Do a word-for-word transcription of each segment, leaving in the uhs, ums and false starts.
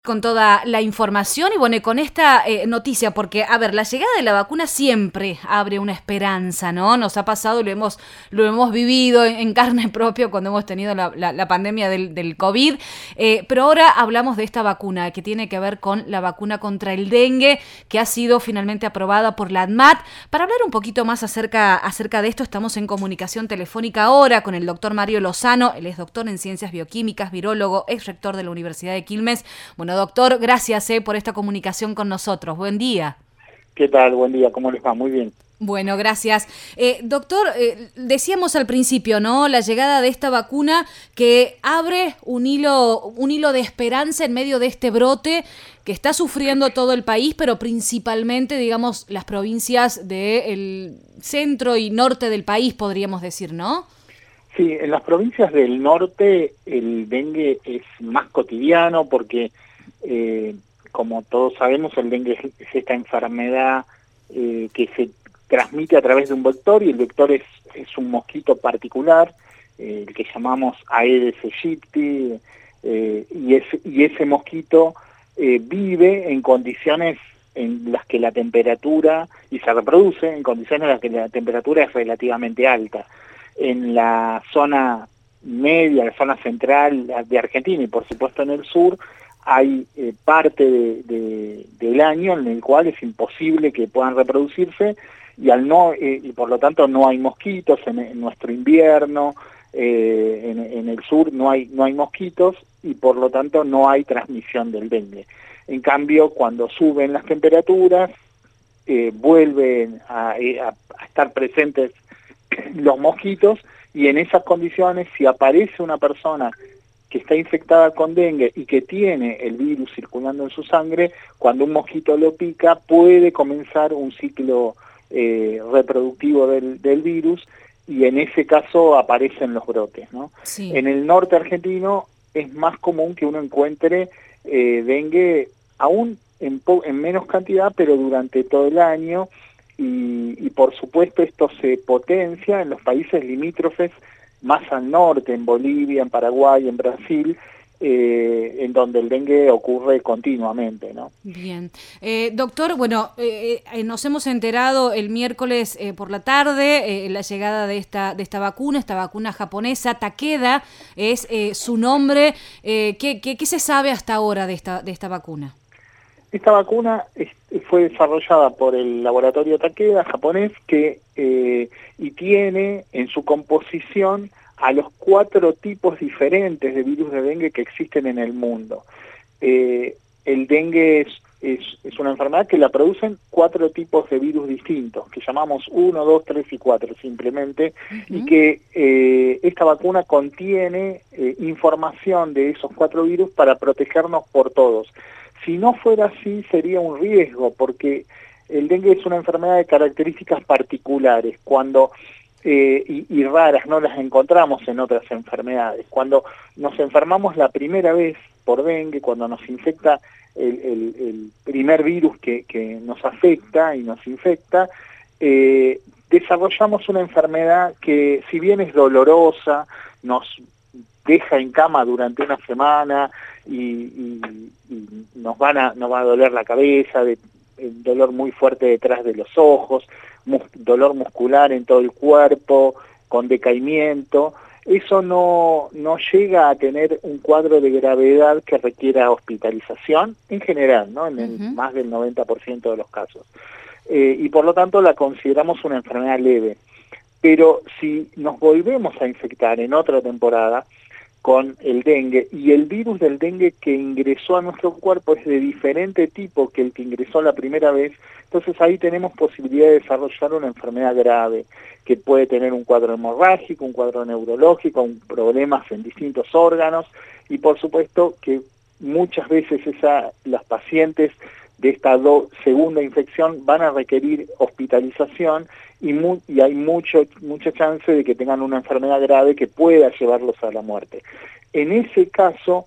Con toda la información y bueno, y con esta eh, noticia, porque, a ver, la llegada de la vacuna siempre abre una esperanza, ¿no? Nos ha pasado y lo hemos, lo hemos vivido en, en carne propia cuando hemos tenido la, la, la pandemia del, del COVID, eh, pero ahora hablamos de esta vacuna que tiene que ver con la vacuna contra el dengue, que ha sido finalmente aprobada por la ANMAT. Para hablar un poquito más acerca, acerca de esto, estamos en comunicación telefónica ahora con el doctor Mario Lozano. Él es doctor en Ciencias Bioquímicas, virólogo, ex rector de la Universidad de Quilmes. Bueno, doctor, gracias eh, por esta comunicación con nosotros. Buen día. ¿Qué tal? Buen día, ¿cómo les va? Muy bien. Bueno, gracias. Eh, doctor, eh, decíamos al principio, ¿no? La llegada de esta vacuna que abre un hilo, un hilo de esperanza en medio de este brote que está sufriendo todo el país, pero principalmente, digamos, las provincias del centro y norte del país, podríamos decir, ¿no? Sí, en las provincias del norte el dengue es más cotidiano porque, eh, como todos sabemos, el dengue es, es esta enfermedad eh, que se transmite a través de un vector, y el vector es, es un mosquito particular, eh, el que llamamos Aedes aegypti, eh, y, es, y ese mosquito eh, vive en condiciones en las que la temperatura, y se reproduce en condiciones en las que la temperatura es relativamente alta. En la zona media, la zona central de Argentina y por supuesto en el sur, hay eh, parte de, de, del año en el cual es imposible que puedan reproducirse, y al no eh, y por lo tanto no hay mosquitos en, en nuestro invierno, eh, en, en el sur no hay no hay mosquitos y por lo tanto no hay transmisión del dengue. En cambio, cuando suben las temperaturas, eh, vuelven a, a, a estar presentes los mosquitos, y en esas condiciones, si aparece una persona que está infectada con dengue y que tiene el virus circulando en su sangre, cuando un mosquito lo pica puede comenzar un ciclo eh, reproductivo del, del virus, y en ese caso aparecen los brotes, ¿no? Sí. En el norte argentino es más común que uno encuentre eh, dengue aún en, en menos cantidad, pero durante todo el año. Y, y por supuesto esto se potencia en los países limítrofes más al norte, en Bolivia, en Paraguay, en Brasil, eh, en donde el dengue ocurre continuamente, ¿no? Bien. Eh, doctor, bueno, eh, eh, nos hemos enterado el miércoles eh, por la tarde eh, la llegada de esta, de esta vacuna, esta vacuna japonesa, Takeda es eh, su nombre. Eh, ¿qué, qué, ¿Qué se sabe hasta ahora de esta, de esta vacuna? Esta vacuna es, fue desarrollada por el laboratorio Takeda japonés, que eh, y tiene en su composición a los cuatro tipos diferentes de virus de dengue que existen en el mundo. Eh, el dengue es, es, es una enfermedad que la producen cuatro tipos de virus distintos, que llamamos uno, dos, tres y cuatro simplemente, uh-huh. Y que eh, esta vacuna contiene eh, información de esos cuatro virus para protegernos por todos. Si no fuera así, sería un riesgo, porque el dengue es una enfermedad de características particulares, cuando eh, y, y raras, no las encontramos en otras enfermedades. Cuando nos enfermamos la primera vez por dengue, cuando nos infecta el, el, el primer virus que, que nos afecta y nos infecta, eh, desarrollamos una enfermedad que, si bien es dolorosa, nos deja en cama durante una semana, y, y, y nos, van a, nos va a doler la cabeza, de, el dolor muy fuerte detrás de los ojos, mus, dolor muscular en todo el cuerpo, con decaimiento. Eso no, no llega a tener un cuadro de gravedad que requiera hospitalización en general, ¿no? En el, uh-huh. más del noventa por ciento de los casos. Eh, y por lo tanto la consideramos una enfermedad leve. Pero si nos volvemos a infectar en otra temporada con el dengue, y el virus del dengue que ingresó a nuestro cuerpo es de diferente tipo que el que ingresó la primera vez, entonces ahí tenemos posibilidad de desarrollar una enfermedad grave, que puede tener un cuadro hemorrágico, un cuadro neurológico, un problemas en distintos órganos, y por supuesto que muchas veces esa, las pacientes de esta do, segunda infección van a requerir hospitalización, y, mu, y hay mucho, mucha chance de que tengan una enfermedad grave que pueda llevarlos a la muerte. En ese caso,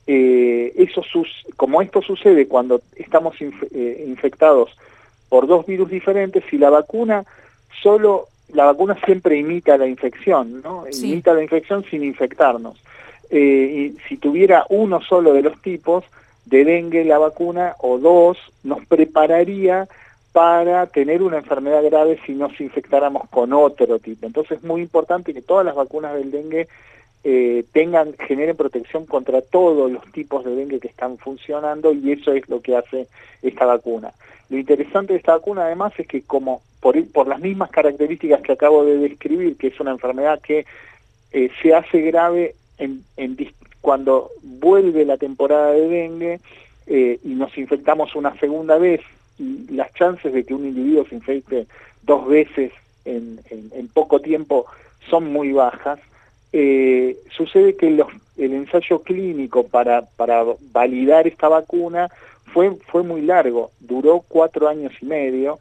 eh, eso sus, como esto sucede cuando estamos inf, eh, infectados por dos virus diferentes, si la vacuna solo, la vacuna siempre imita la infección, ¿no? Sí. Imita la infección sin infectarnos. Eh, y si tuviera uno solo de los tipos, de dengue la vacuna, o dos, nos prepararía para tener una enfermedad grave si nos infectáramos con otro tipo. Entonces es muy importante que todas las vacunas del dengue eh, tengan, generen protección contra todos los tipos de dengue que están funcionando, y eso es lo que hace esta vacuna. Lo interesante de esta vacuna además es que como por, por las mismas características que acabo de describir, que es una enfermedad que eh, se hace grave en, en, cuando vuelve la temporada de dengue eh, y nos infectamos una segunda vez, y las chances de que un individuo se infecte dos veces en, en, en poco tiempo son muy bajas, eh, sucede que los, el ensayo clínico para, para validar esta vacuna fue, fue muy largo, duró cuatro años y medio,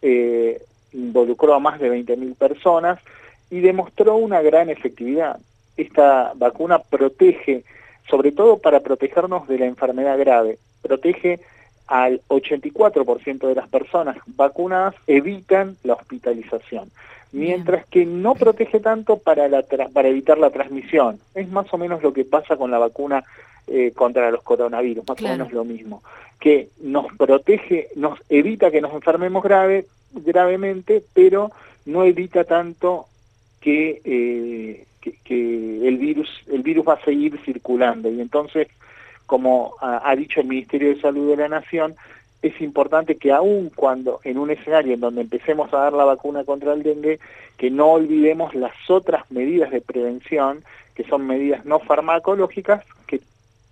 eh, involucró a más de veinte mil personas y demostró una gran efectividad. Esta vacuna protege, sobre todo para protegernos de la enfermedad grave, protege al ochenta y cuatro por ciento de las personas vacunadas, evitan la hospitalización, mientras que no protege tanto para, la para evitar la transmisión. Es más o menos lo que pasa con la vacuna eh, contra los coronavirus, más claro. o menos lo mismo, que nos protege, nos evita que nos enfermemos grave, gravemente, pero no evita tanto que, eh, que, que el virus, el virus va a seguir circulando, y entonces, como ha dicho el Ministerio de Salud de la Nación, es importante que aun cuando en un escenario en donde empecemos a dar la vacuna contra el dengue, que no olvidemos las otras medidas de prevención, que son medidas no farmacológicas, que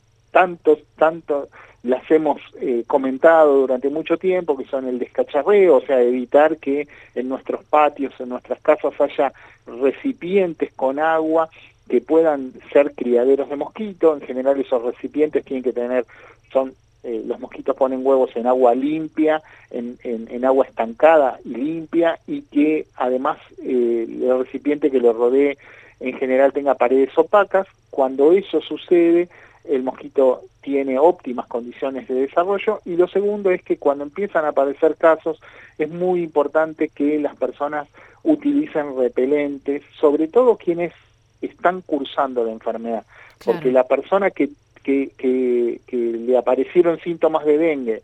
tanto, tanto las hemos eh, comentado durante mucho tiempo, que son el descacharreo, o sea, evitar que en nuestros patios, en nuestras casas haya recipientes con agua que puedan ser criaderos de mosquitos. En general esos recipientes tienen que tener, son eh, los mosquitos ponen huevos en agua limpia, en, en, en agua estancada y limpia, y que además eh, el recipiente que lo rodee en general tenga paredes opacas. Cuando eso sucede, el mosquito tiene óptimas condiciones de desarrollo. Y lo segundo es que cuando empiezan a aparecer casos, es muy importante que las personas utilicen repelentes, sobre todo quienes están cursando la enfermedad, claro. porque la persona que, que, que, que le aparecieron síntomas de dengue,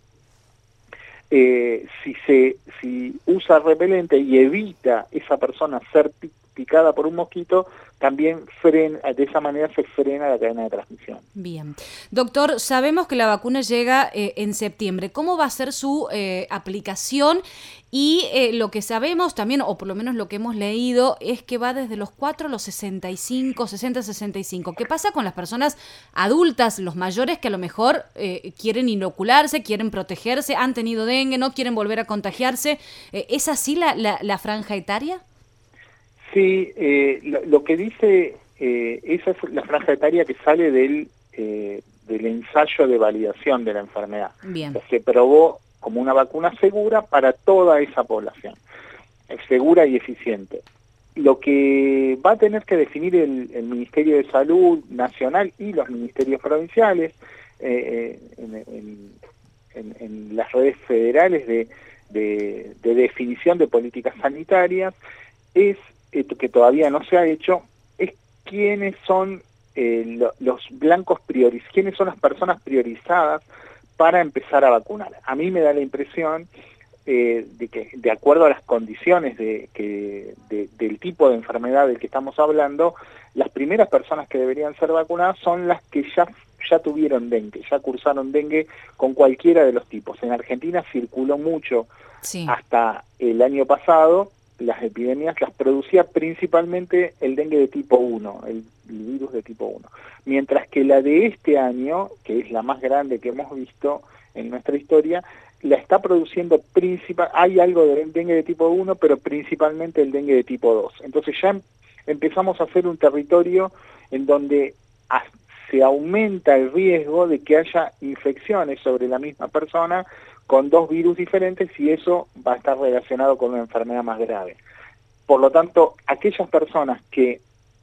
eh, si se si usa repelente y evita esa persona ser picada por un mosquito, también frena, de esa manera se frena la cadena de transmisión. Bien. Doctor, sabemos que la vacuna llega eh, en septiembre. ¿Cómo va a ser su eh, aplicación? Y eh, lo que sabemos también, o por lo menos lo que hemos leído, es que va desde los cuatro a los sesenta y cinco, sesenta a sesenta y cinco. ¿Qué pasa con las personas adultas, los mayores que a lo mejor eh, quieren inocularse, quieren protegerse, han tenido dengue, no quieren volver a contagiarse? Eh, ¿Es así la, la, la franja etaria? Sí, eh, lo, lo que dice, eh, esa es la franja etaria que sale del, eh, del ensayo de validación de la enfermedad. Bien. O sea, se probó como una vacuna segura para toda esa población, segura y eficiente. Lo que va a tener que definir el, el Ministerio de Salud Nacional y los ministerios provinciales eh, en, en, en, en las redes federales de, de, de definición de políticas sanitarias es que todavía no se ha hecho, es quiénes son eh, lo, los blancos priorizados, quiénes son las personas priorizadas para empezar a vacunar. A mí me da la impresión eh, de que, de acuerdo a las condiciones de, que, de, del tipo de enfermedad del que estamos hablando, las primeras personas que deberían ser vacunadas son las que ya, ya tuvieron dengue, ya cursaron dengue con cualquiera de los tipos. En Argentina circuló mucho sí. hasta el año pasado. Las epidemias las producía principalmente el dengue de tipo uno, el, el virus de tipo uno. Mientras que la de este año, que es la más grande que hemos visto en nuestra historia, la está produciendo principal, hay algo de dengue de tipo uno, pero principalmente el dengue de tipo dos. Entonces ya empezamos a hacer un territorio en donde se aumenta el riesgo de que haya infecciones sobre la misma persona con dos virus diferentes, y eso va a estar relacionado con una enfermedad más grave. Por lo tanto, aquellas personas que,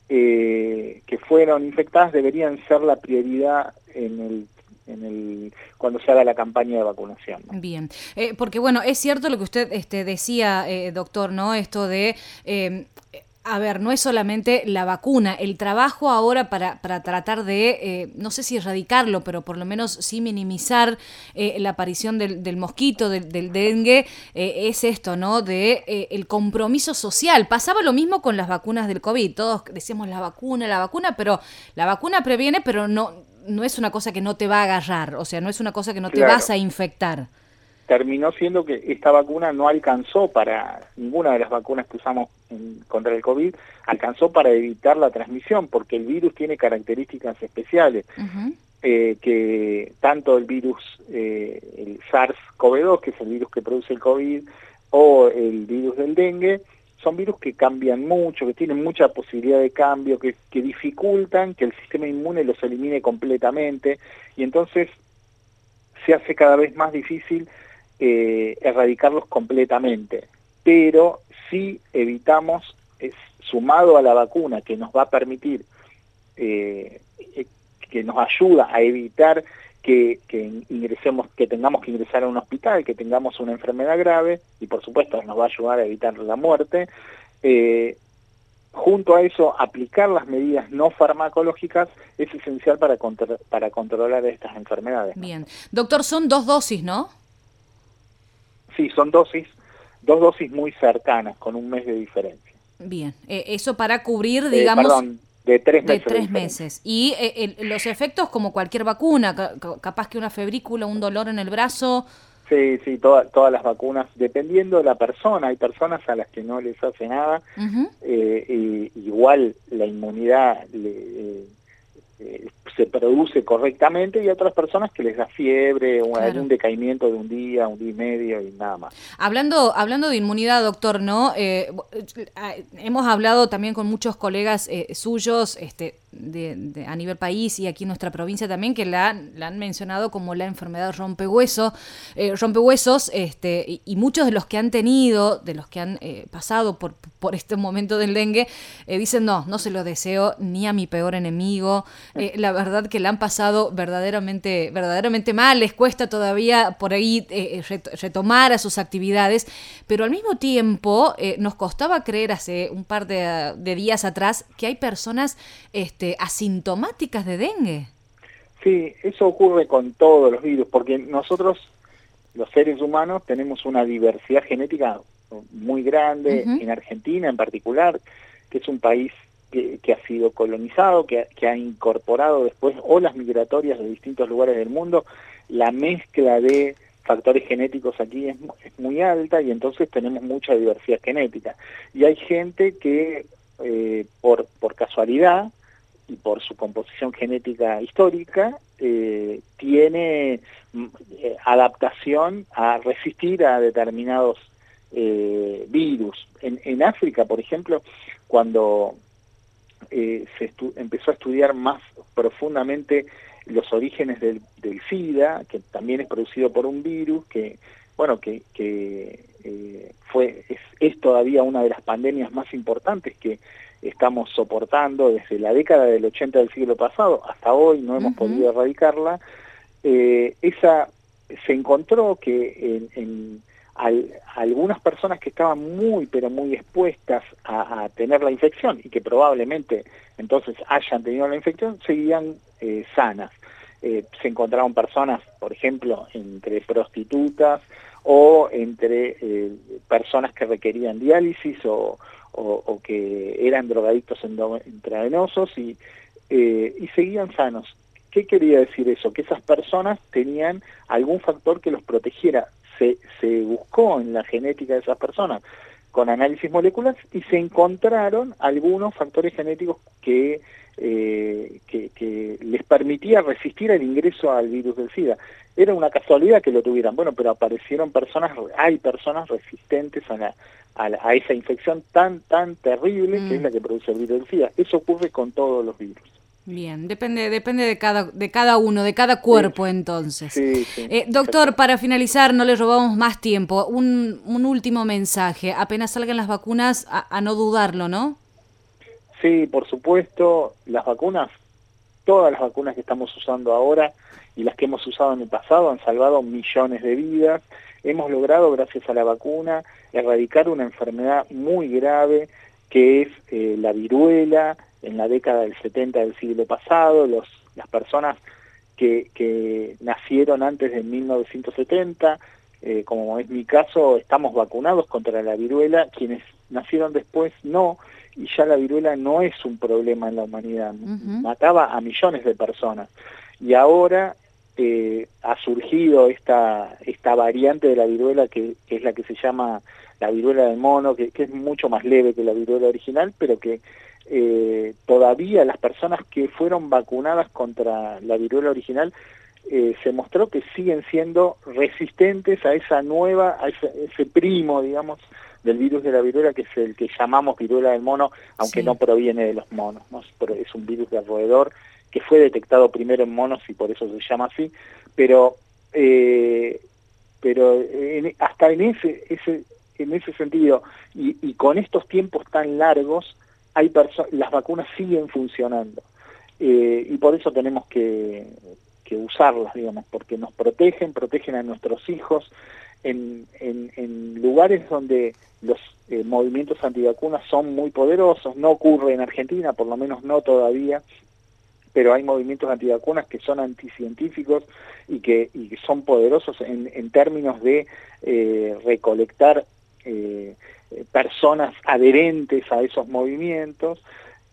eh, que fueron infectadas deberían ser la prioridad en el en el cuando se haga la campaña de vacunación, ¿no? Bien, eh, porque bueno, es cierto lo que usted este, decía, eh, doctor, ¿no? Esto de... Eh, A ver, no es solamente la vacuna, el trabajo ahora para, para tratar de, eh, no sé si erradicarlo, pero por lo menos sí minimizar eh, la aparición del, del mosquito, del, del dengue, eh, es esto, ¿no? De eh, el compromiso social. Pasaba lo mismo con las vacunas del COVID, todos decíamos la vacuna, la vacuna, pero la vacuna previene, pero no, no es una cosa que no te va a agarrar, o sea, no es una cosa que no te Claro. vas a infectar. Terminó siendo que esta vacuna no alcanzó para, ninguna de las vacunas que usamos en, contra el COVID, alcanzó para evitar la transmisión, porque el virus tiene características especiales, uh-huh. eh, que tanto el virus, eh, el SARS-CoV dos, que es el virus que produce el COVID, o el virus del dengue, son virus que cambian mucho, que tienen mucha posibilidad de cambio, que, que dificultan que el sistema inmune los elimine completamente, y entonces se hace cada vez más difícil Eh, erradicarlos completamente, pero si evitamos, es, sumado a la vacuna que nos va a permitir, eh, que nos ayuda a evitar que, que ingresemos, que tengamos que ingresar a un hospital, que tengamos una enfermedad grave, y por supuesto nos va a ayudar a evitar la muerte, eh, junto a eso, aplicar las medidas no farmacológicas es esencial para, contra, para controlar estas enfermedades, ¿no? Bien. Doctor, son dos dosis, ¿no? Sí, son dosis, dos dosis muy cercanas, con un mes de diferencia. Bien, eh, eso para cubrir, digamos... Eh, perdón, de tres meses. De tres de meses. Y eh, el, los efectos como cualquier vacuna, ca capaz que una febrícula, un dolor en el brazo... Sí, sí, toda, todas las vacunas, dependiendo de la persona, hay personas a las que no les hace nada, uh-huh. eh, y, igual la inmunidad le, eh, eh, se produce correctamente, y a otras personas que les da fiebre, o claro. algún decaimiento de un día, un día y medio y nada más. Hablando, hablando de inmunidad, doctor, ¿no? Eh, hemos hablado también con muchos colegas eh, suyos, este, de, de, a nivel país y aquí en nuestra provincia también, que la, la han mencionado como la enfermedad rompehueso, eh, rompehuesos, este, y, y muchos de los que han tenido, de los que han eh, pasado por, por este momento del dengue, eh, dicen no, no se lo deseo ni a mi peor enemigo. Eh, la verdad que la han pasado verdaderamente, verdaderamente mal, les cuesta todavía por ahí eh, retomar a sus actividades, pero al mismo tiempo eh, nos costaba creer hace un par de, de días atrás que hay personas este, asintomáticas de dengue. Sí, eso ocurre con todos los virus, porque nosotros, los seres humanos, tenemos una diversidad genética muy grande, uh-huh. en Argentina en particular, que es un país que, que ha sido colonizado, que, que ha incorporado después olas migratorias de distintos lugares del mundo. La mezcla de factores genéticos aquí es, es muy alta, y entonces tenemos mucha diversidad genética. Y hay gente que eh, por, por casualidad y por su composición genética histórica, eh, tiene eh, adaptación a resistir a determinados eh, virus. En, en África, por ejemplo, cuando eh, se empezó a estudiar más profundamente los orígenes del, del SIDA, que también es producido por un virus, que bueno que, que eh, fue es, es todavía una de las pandemias más importantes que estamos soportando desde la década del ochenta del siglo pasado hasta hoy, no hemos uh-huh. podido erradicarla. Eh, esa se encontró que en, en al, algunas personas que estaban muy pero muy expuestas a, a tener la infección, y que probablemente entonces hayan tenido la infección, seguían eh, sanas. Eh, se encontraron personas, por ejemplo, entre prostitutas o entre eh, personas que requerían diálisis o, o, o que eran drogadictos intravenosos, y, eh, y seguían sanos. ¿Qué quería decir eso? Que esas personas tenían algún factor que los protegiera. Se, se buscó en la genética de esas personas con análisis moleculares y se encontraron algunos factores genéticos que, eh, que, que les permitía resistir el ingreso al virus del SIDA. Era una casualidad que lo tuvieran, bueno, pero aparecieron personas, hay personas resistentes a, la, a, la, a esa infección tan, tan terrible mm. que es la que produce el virus del SIDA. Eso ocurre con todos los virus. Bien, depende depende de cada de cada uno, de cada cuerpo, sí. Entonces. Sí, sí, eh, doctor, para finalizar, no le robamos más tiempo, un, un último mensaje, apenas salgan las vacunas, a, a no dudarlo, ¿no? Sí, por supuesto, las vacunas, todas las vacunas que estamos usando ahora y las que hemos usado en el pasado han salvado millones de vidas. Hemos logrado, gracias a la vacuna, erradicar una enfermedad muy grave que es eh, la viruela en la década del setenta del siglo pasado. Los, las personas que, que nacieron antes de mil novecientos setenta, eh, como es mi caso, estamos vacunados contra la viruela. Quienes nacieron después no, y ya la viruela no es un problema en la humanidad. Uh-huh. Mataba a millones de personas. Y ahora eh, ha surgido esta, esta variante de la viruela que, que es la que se llama la viruela del mono, que, que es mucho más leve que la viruela original, pero que eh, todavía las personas que fueron vacunadas contra la viruela original eh, se mostró que siguen siendo resistentes a esa nueva, a ese, ese primo, digamos, del virus de la viruela, que es el que llamamos viruela del mono, aunque sí. no proviene de los monos, ¿no? Pero es un virus de roedor que fue detectado primero en monos y por eso se llama así, pero eh, pero en, hasta en ese, ese en ese sentido y, y con estos tiempos tan largos hay perso- las vacunas siguen funcionando eh, y por eso tenemos que, que usarlas, digamos, porque nos protegen, protegen a nuestros hijos en, en, en lugares donde los eh, movimientos antivacunas son muy poderosos. No ocurre en Argentina, por lo menos no todavía, pero hay movimientos antivacunas que son anticientíficos y que, y que son poderosos en, en términos de eh, recolectar eh, personas adherentes a esos movimientos.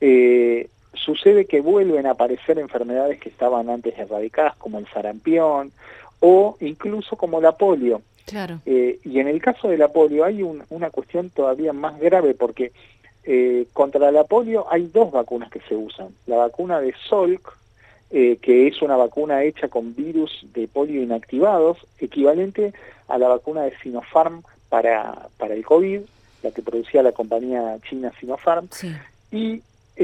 Eh, sucede que vuelven a aparecer enfermedades que estaban antes erradicadas, como el sarampión o incluso como la polio. Claro. Eh, y en el caso de la polio hay un, una cuestión todavía más grave, porque Eh, contra la polio hay dos vacunas que se usan. La vacuna de Salk, eh, que es una vacuna hecha con virus de polio inactivados, equivalente a la vacuna de Sinopharm para, para el COVID, la que producía la compañía china Sinopharm, sí. y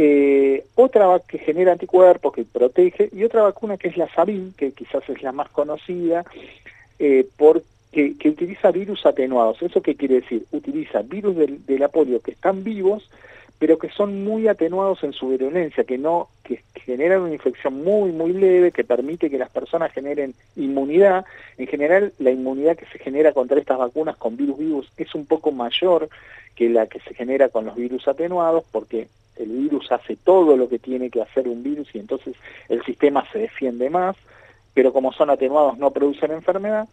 eh, otra que genera anticuerpos, que protege, y otra vacuna que es la Sabin, que quizás es la más conocida, eh, porque Que, que utiliza virus atenuados. ¿Eso qué quiere decir? Utiliza virus de, de la polio que están vivos, pero que son muy atenuados en su virulencia, que no que generan una infección muy, muy leve, que permite que las personas generen inmunidad. En general, la inmunidad que se genera contra estas vacunas con virus vivos es un poco mayor que la que se genera con los virus atenuados, porque el virus hace todo lo que tiene que hacer un virus y entonces el sistema se defiende más, pero como son atenuados no producen enfermedad.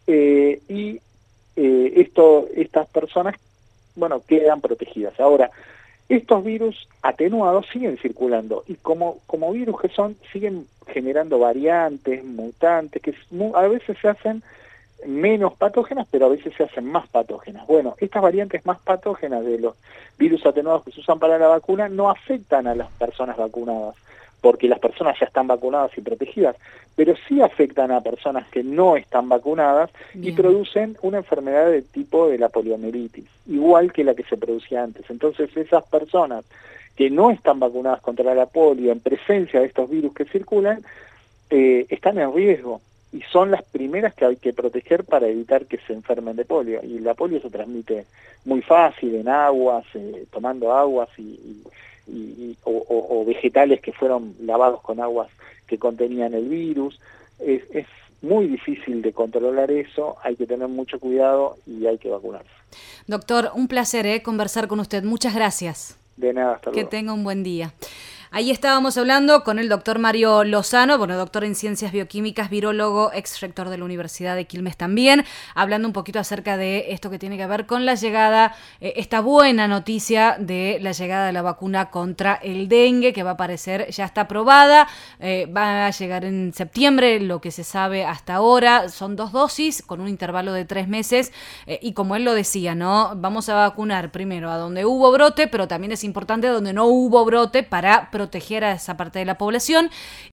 Eh, y eh, esto, estas personas, bueno, quedan protegidas. Ahora, estos virus atenuados siguen circulando y como, como virus que son, siguen generando variantes, mutantes, que a veces se hacen menos patógenas, pero a veces se hacen más patógenas. Bueno, estas variantes más patógenas de los virus atenuados que se usan para la vacuna no afectan a las personas vacunadas, porque las personas ya están vacunadas y protegidas, pero sí afectan a personas que no están vacunadas. Bien. Y producen una enfermedad de tipo de la poliomielitis, igual que la que se producía antes. Entonces esas personas que no están vacunadas contra la polio en presencia de estos virus que circulan, eh, están en riesgo y son las primeras que hay que proteger para evitar que se enfermen de polio. Y la polio se transmite muy fácil en aguas, eh, tomando aguas y... y Y, y, o, o, o vegetales que fueron lavados con aguas que contenían el virus. Es, es muy difícil de controlar eso, hay que tener mucho cuidado y hay que vacunarse. Doctor, un placer ¿eh? conversar con usted. Muchas gracias. De nada, hasta luego. Que tenga un buen día. Ahí estábamos hablando con el doctor Mario Lozano, bueno, doctor en Ciencias Bioquímicas, virólogo, ex rector de la Universidad de Quilmes también, hablando un poquito acerca de esto que tiene que ver con la llegada, eh, esta buena noticia de la llegada de la vacuna contra el dengue, que va a aparecer, ya está aprobada, eh, va a llegar en septiembre, lo que se sabe hasta ahora, son dos dosis con un intervalo de tres meses, eh, y como él lo decía, ¿no? Vamos a vacunar primero a donde hubo brote, pero también es importante donde no hubo brote para proteger a esa parte de la población